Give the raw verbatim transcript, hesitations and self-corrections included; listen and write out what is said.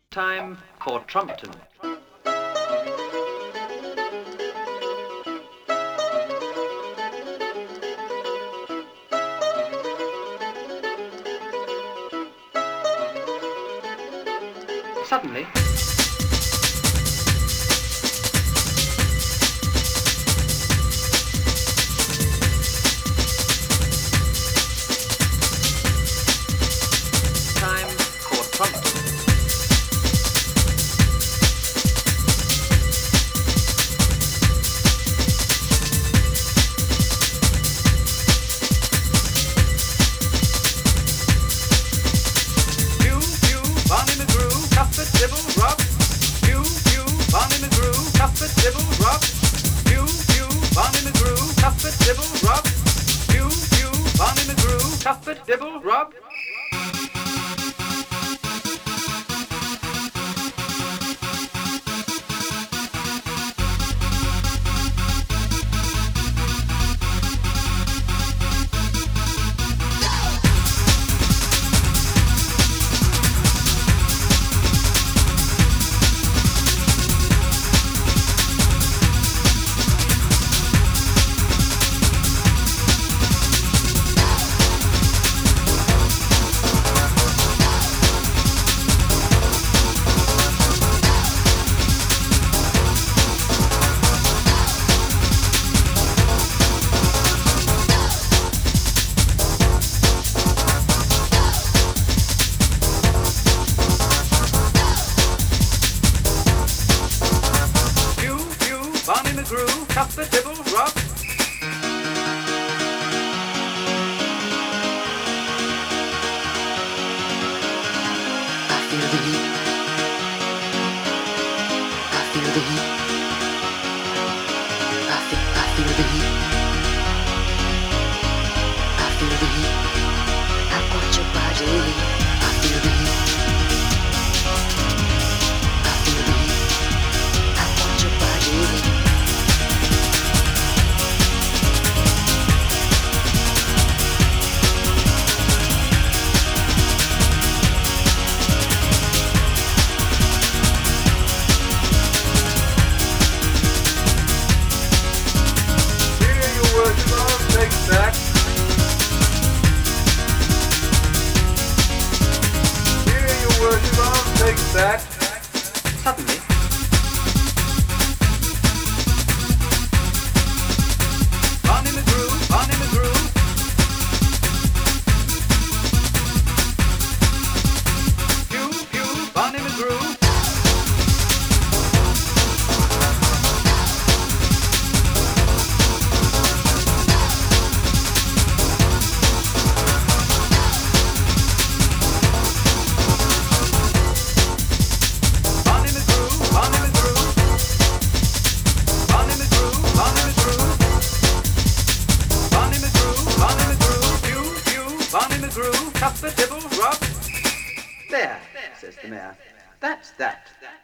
Time for Trumpton. Suddenly, time for Trumpton. Cuffit, dibble, rub. You, you, bun in the groove. Cuffit, dibble, rub. You, you, bun in the groove. Cuffit, dibble, rub. You, you, bun in the groove. Cuffit, dibble, rub. Bun in the groove, cuff the dibble, rub. I feel the heat. I feel the heat. I feel, I feel the heat. I feel the heat. I want your body. I feel the heat. I feel the heat. I want your body. Take that. Here you worship, I'll take that. Suddenly, bun in the groove, bun in the groove. You, you, bun in the groove. Bun in the groove, cuff the dibble, rub. There, says the mayor. That's that.